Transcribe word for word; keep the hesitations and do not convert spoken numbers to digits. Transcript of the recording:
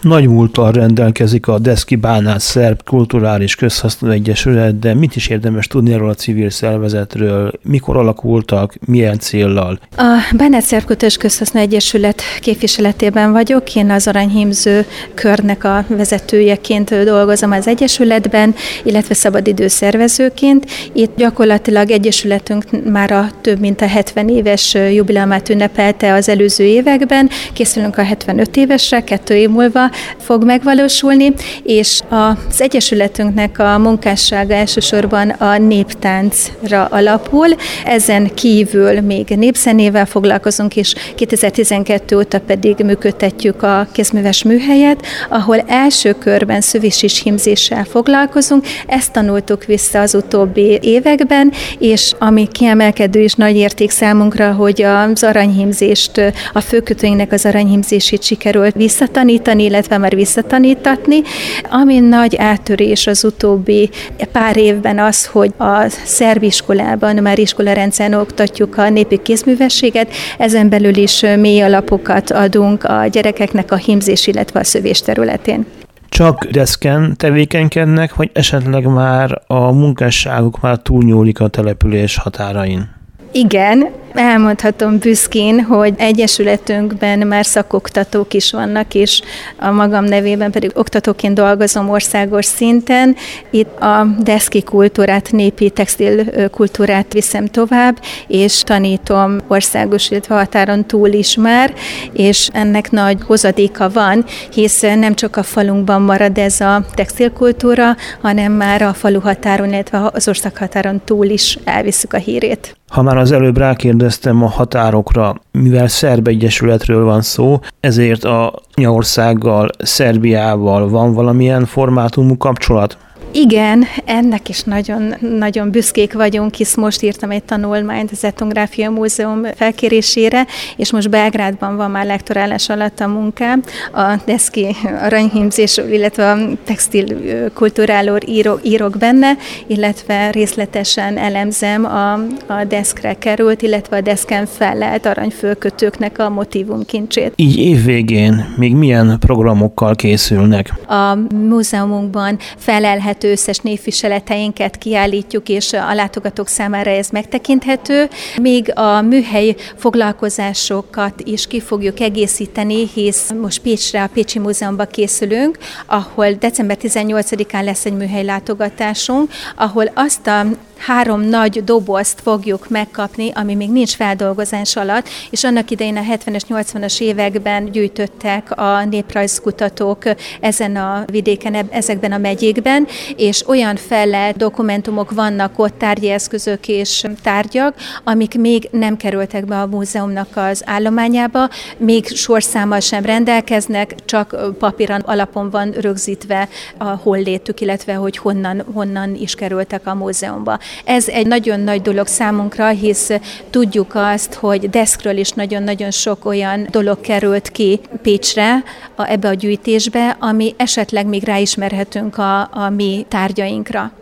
Nagy múlttal rendelkezik a Deszki Bánát Szerb Kulturális Közhasznú Egyesület, de mit is érdemes tudni erről a civil szervezetről? Mikor alakultak, milyen céllal? A Bánát Szerb Kulturális Közhasznú Egyesület képviseletében vagyok. Én az Aranyhímző körnek a vezetőjeként dolgozom az egyesületben, illetve szabadidő szervezőként. Itt gyakorlatilag egyesületünk már a több mint a hetven éves jubileumát ünnepelte az előző években. Készülünk a hetvenöt évesre, kettő év múlva fog megvalósulni, és az egyesületünknek a munkássága elsősorban a néptáncra alapul. Ezen kívül még népzenével foglalkozunk, és kétezer-tizenkettő óta pedig működtetjük a kézműves műhelyet, ahol első körben szövisis hímzéssel foglalkozunk. Ezt tanultuk vissza az utóbbi években, és ami kiemelkedő és nagy érték számunkra, hogy az aranyhímzést, a főkötőinknek az aranyhímzését sikerült visszatanítani, illetve már visszatanítatni. Ami nagy áttörés az utóbbi pár évben az, hogy a szerb iskolában már iskolarendszeren oktatjuk a népi kézművességet, ezen belül is mély alapokat adunk a gyerekeknek a hímzés, illetve a szövés területén. Csak deszken tevékenykednek, vagy esetleg már a munkásságuk már túlnyúlik a település határain? Igen, elmondhatom büszkén, hogy egyesületünkben már szakoktatók is vannak, és a magam nevében pedig oktatóként dolgozom országos szinten. Itt a deszki kultúrát, népi textil kultúrát viszem tovább, és tanítom országos, illetve határon túl is már, és ennek nagy hozadéka van, hisz nem csak a falunkban marad ez a textilkultúra, hanem már a falu határon, illetve az ország határon túl is elviszük a hírét. Ha már az előbb rákérdeztem a határokra, mivel szerb egyesületről van szó, ezért a anyaországgal, Szerbiával van valamilyen formátumú kapcsolat? Igen, ennek is nagyon, nagyon büszkék vagyunk, hisz most írtam egy tanulmányt az Etnográfia Múzeum felkérésére, és most Belgrádban van már lektorálás alatt a munkám. A deszki aranyhímzésről, illetve a textil kultúráról írok, írok benne, illetve részletesen elemzem a, a deszkre került, illetve a deszken fellelt aranyfölkötőknek a motívumkincsét. Így évvégén még milyen programokkal készülnek? A múzeumunkban felelhető összes névviseleteinket kiállítjuk, és a látogatók számára ez megtekinthető. Még a műhely foglalkozásokat is ki fogjuk egészíteni, hisz most Pécsre, a Pécsi Múzeumban készülünk, ahol december tizennyolcadikán lesz egy műhely látogatásunk, ahol azt a három nagy dobozt fogjuk megkapni, ami még nincs feldolgozás alatt, és annak idején a hetvenes, nyolcvanas években gyűjtöttek a néprajzkutatók ezen a vidéken, ezekben a megyékben, és olyan fellelt dokumentumok vannak ott, tárgyi eszközök és tárgyak, amik még nem kerültek be a múzeumnak az állományába, még sorszámmal sem rendelkeznek, csak papíron alapon van rögzítve a hollétük, illetve hogy honnan, honnan is kerültek a múzeumba. Ez egy nagyon nagy dolog számunkra, hisz tudjuk azt, hogy deszkről is nagyon-nagyon sok olyan dolog került ki Pécsre, a, ebbe a gyűjtésbe, ami esetleg még ráismerhetünk a, a mi tárgyainkra.